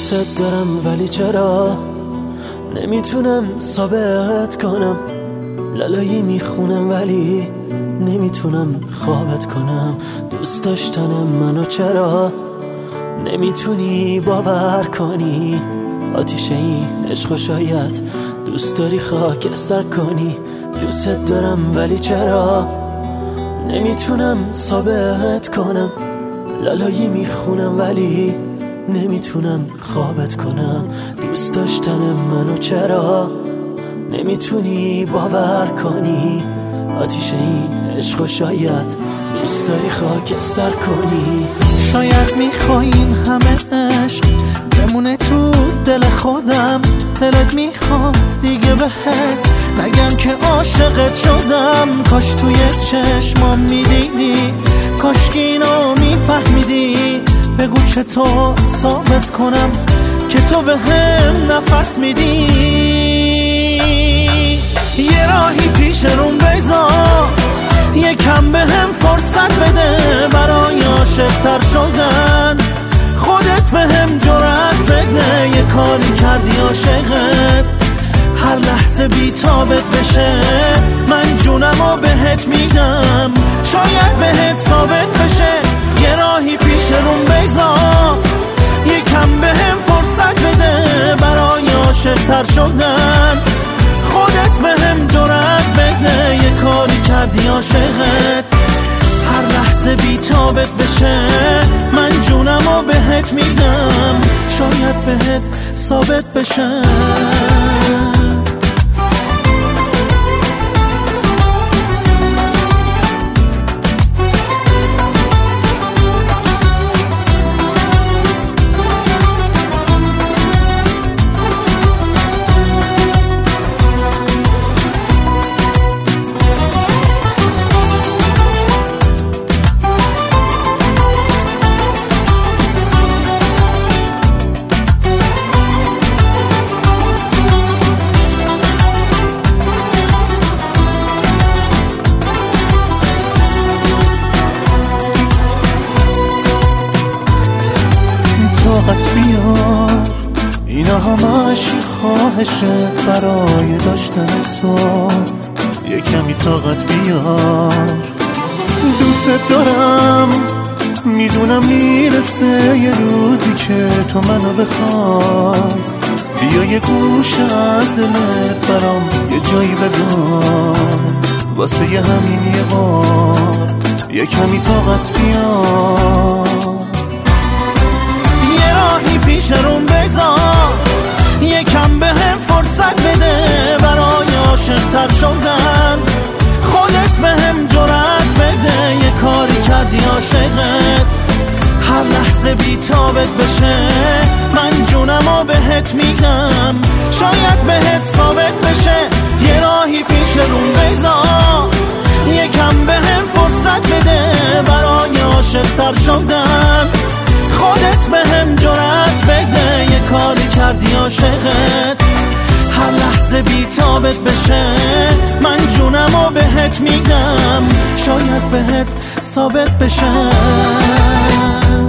دوست دارم ولی چرا نمیتونم ثابت کنم، لالایی میخونم ولی نمیتونم خوابت کنم. دوست داشتن منو چرا نمیتونی باور کنی؟ آتیش این عشق شاید دوست داری خاکستر کنی. دوست دارم ولی چرا نمیتونم ثابت کنم، لالایی میخونم ولی نمیتونم خوابت کنم. دوست داشتن منو چرا نمیتونی باور کنی؟ آتیش این عشق شاید دوست داری خاکستر کنی. شاید میخوای این همه عشق بمونه تو دل خودم، دلت میخواد دیگه بهت نگم که عاشقت شدم. کاش توی چشمام میدیدی، کاش که اینو میفهمیدی. بگو چطور ثابت کنم که تو به هم نفس میدی. یه راهی پیش روم بذار، یکم به هم فرصت بده برای عاشق‌تر شدن. خودت به هم جرأت بده، یه کاری کردی عاشقت هر لحظه بی تابت بشه. من جونمو بهت میدم، شاید بهت ثابت بشه. یه راهی پیش روم بذار، یکم به هم فرصت بده برای عاشق‌تر شدن. خودت به هم جرأت بده، یه کاری کردی عاشقت هر لحظه بی تابت بشه. من جونمو بهت میدم، شاید بهت ثابت بشه. طاقت بیار، اینا همش خواهشه برای داشتن تو. یه کمی طاقت بیار، دوست دارم میدونم میرسه یه روزی که تو منو بخوای. بیا یه گوشه از دلت برام یه جایی بذار، واسه یه همین یه بار یه کمی طاقت بیار. پیش روم بذار، یکم به هم فرصت بده برای عاشق‌تر شدن. خودت به هم جرأت بده، یه کاری کردی عاشقت هر لحظه بی تابت بشه. من جونمو بهت میدم، شاید بهت ثابت بشه. یه راهی پیش روم بذار، یکم به هم فرصت بده برای عاشق‌تر شدن. خودت به هم جرأت بده، یه کاری کردی عاشقت هر لحظه بی تابت بشه. من جونمو بهت میدم، شاید بهت ثابت بشه.